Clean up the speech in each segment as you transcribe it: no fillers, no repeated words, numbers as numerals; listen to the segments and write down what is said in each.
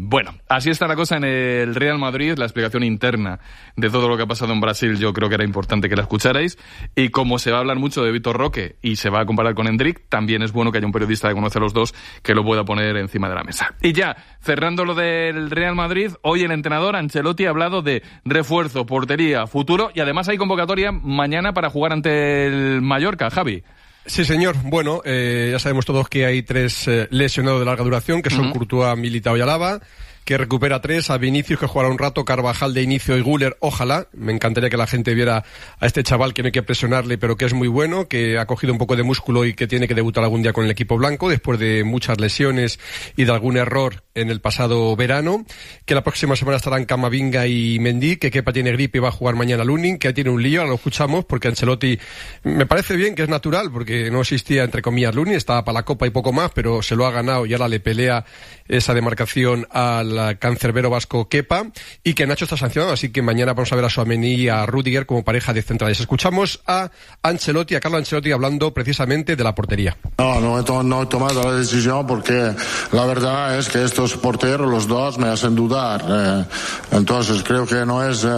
Bueno, así está la cosa en el Real Madrid. La explicación interna de todo lo que ha pasado en Brasil yo creo que era importante que la escucharais. Y como se va a hablar mucho de Vitor Roque y se va a comparar con Endrick, también es bueno que haya un periodista que conoce a los dos que lo pueda poner encima de la mesa. Y ya, cerrando lo del Real Madrid, hoy el entrenador Ancelotti ha hablado de refuerzo, portería, futuro y además hay convocatoria mañana para jugar ante el Mallorca, Javi. Sí, señor. Bueno, ya sabemos todos que hay 3 lesionados de larga duración, que son Courtois, Militao y Alaba, que recupera 3, a Vinicius, que jugará un rato, Carvajal de inicio y Güler, ojalá. Me encantaría que la gente viera a este chaval que no hay que presionarle, pero que es muy bueno, que ha cogido un poco de músculo y que tiene que debutar algún día con el equipo blanco, después de muchas lesiones y de algún error en el pasado verano. Que la próxima semana estarán Camavinga y Mendy, que Kepa tiene gripe y va a jugar mañana Lunin, que tiene un lío, ahora lo escuchamos, porque Ancelotti, me parece bien que es natural, porque no existía, entre comillas, Lunin, estaba para la Copa y poco más, pero se lo ha ganado y ahora le pelea esa demarcación al cancerbero vasco Kepa, y que Nacho está sancionado, así que mañana vamos a ver a Tchouaméni y a Rüdiger como pareja de centrales. Escuchamos a Ancelotti, a Carlo Ancelotti, hablando precisamente de la portería. No he tomado la decisión porque la verdad es que estos porteros, los dos, me hacen dudar. Entonces creo que no es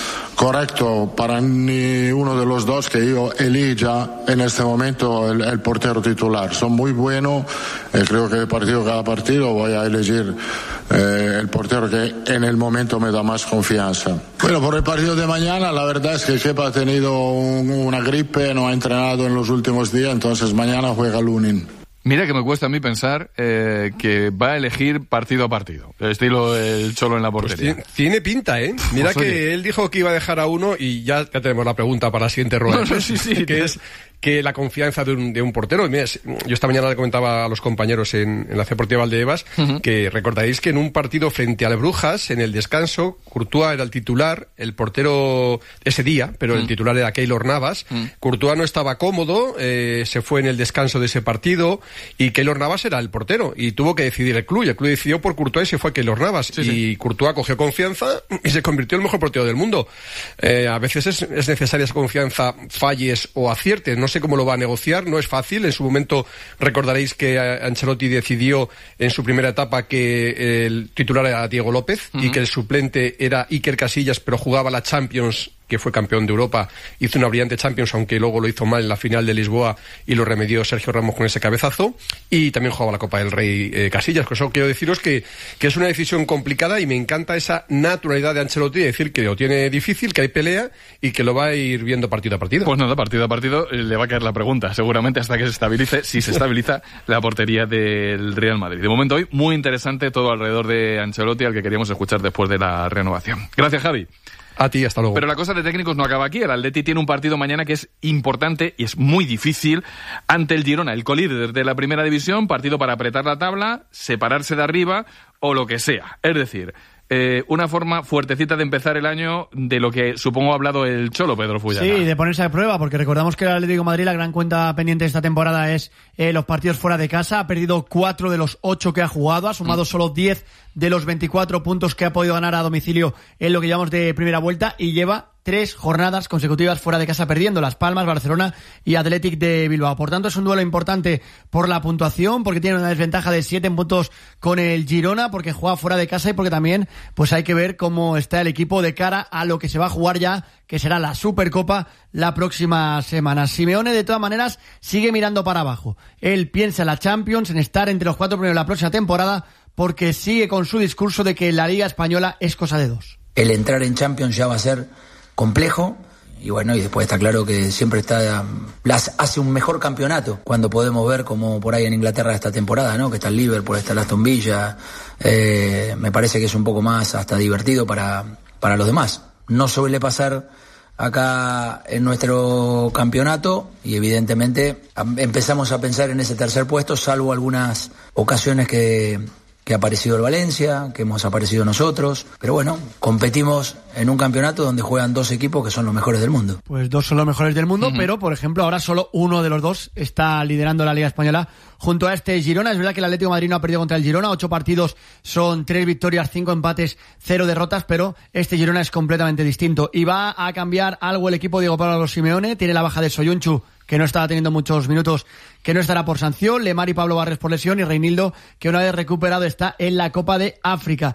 correcto para ni uno de los dos que yo elija en este momento el portero titular. Son muy buenos, creo que cada partido voy a elegir el portero que en el momento me da más confianza. Bueno, por el partido de mañana, la verdad es que Kepa ha tenido una gripe, no ha entrenado en los últimos días, entonces mañana juega Lunin. Mira que me cuesta a mí pensar que va a elegir partido a partido, el estilo del Cholo en la portería. Pues tiene pinta, ¿eh? Mira pues, que él dijo que iba a dejar a uno y ya tenemos la pregunta para la siguiente rueda. Sí, que es que la confianza de un portero. Mira, yo esta mañana le comentaba a los compañeros en la Deportiva Valdebebas que recordaréis que en un partido frente al Brujas, en el descanso, Courtois era el titular, el portero ese día, pero el titular era Keylor Navas. Courtois no estaba cómodo, se fue en el descanso de ese partido y Keylor Navas era el portero y tuvo que decidir el club, y el club decidió por Courtois y se fue Keylor Navas. Y Courtois cogió confianza y se convirtió en el mejor portero del mundo. A veces es necesaria esa confianza, falles o aciertes. No sé cómo lo va a negociar, no es fácil. En su momento recordaréis que Ancelotti decidió en su primera etapa que el titular era Diego López y que el suplente era Iker Casillas, pero jugaba la Champions, que fue campeón de Europa, hizo una brillante Champions, aunque luego lo hizo mal en la final de Lisboa y lo remedió Sergio Ramos con ese cabezazo, y también jugaba la Copa del Rey Casillas. Con eso quiero deciros que es una decisión complicada y me encanta esa naturalidad de Ancelotti de decir que lo tiene difícil, que hay pelea y que lo va a ir viendo partido a partido. Pues nada, partido a partido le va a caer la pregunta, seguramente hasta que se estabilice, si se estabiliza la portería del Real Madrid. De momento hoy, muy interesante todo alrededor de Ancelotti, al que queríamos escuchar después de la renovación. Gracias, Javi. A ti, hasta luego. Pero la cosa de técnicos no acaba aquí. El Atleti tiene un partido mañana que es importante y es muy difícil ante el Girona, el colíder de la primera división, partido para apretar la tabla, separarse de arriba o lo que sea. Es decir, una forma fuertecita de empezar el año, de lo que supongo ha hablado el Cholo, Pedro Fullana. Sí, de ponerse a prueba, porque recordamos que el Atlético de Madrid, la gran cuenta pendiente de esta temporada es los partidos fuera de casa. Ha perdido 4 de los 8 que ha jugado, ha sumado solo 10 de los 24 puntos que ha podido ganar a domicilio en lo que llamamos de primera vuelta, y lleva 3 jornadas consecutivas fuera de casa perdiendo: Las Palmas, Barcelona y Athletic de Bilbao. Por tanto, es un duelo importante por la puntuación, porque tiene una desventaja de 7 puntos con el Girona, porque juega fuera de casa y porque también pues hay que ver cómo está el equipo de cara a lo que se va a jugar ya, que será la Supercopa la próxima semana. Simeone, de todas maneras, sigue mirando para abajo. Él piensa en la Champions, en estar entre los 4 primeros la próxima temporada, porque sigue con su discurso de que la Liga Española es cosa de dos. El entrar en Champions ya va a ser complejo, y bueno, y después está claro que siempre hace un mejor campeonato cuando podemos ver como por ahí en Inglaterra esta temporada, ¿no? Que está el Liverpool, está el Aston Villa, me parece que es un poco más hasta divertido para los demás. No suele pasar acá en nuestro campeonato y evidentemente empezamos a pensar en ese tercer puesto, salvo algunas ocasiones que ha aparecido el Valencia, que hemos aparecido nosotros, pero bueno, competimos en un campeonato donde juegan 2 equipos que son los mejores del mundo. Pues 2 son los mejores del mundo, pero por ejemplo ahora solo uno de los 2 está liderando la Liga Española junto a este Girona. Es verdad que el Atlético de Madrid no ha perdido contra el Girona, 8 partidos son 3 victorias, 5 empates, 0 derrotas, pero este Girona es completamente distinto y va a cambiar algo el equipo de Diego Pablo Simeone. Tiene la baja de Soyuncu, que no estaba teniendo muchos minutos, que no estará por sanción, Lemar y Pablo Barres por lesión, y Reinildo, que una vez recuperado está en la Copa de África.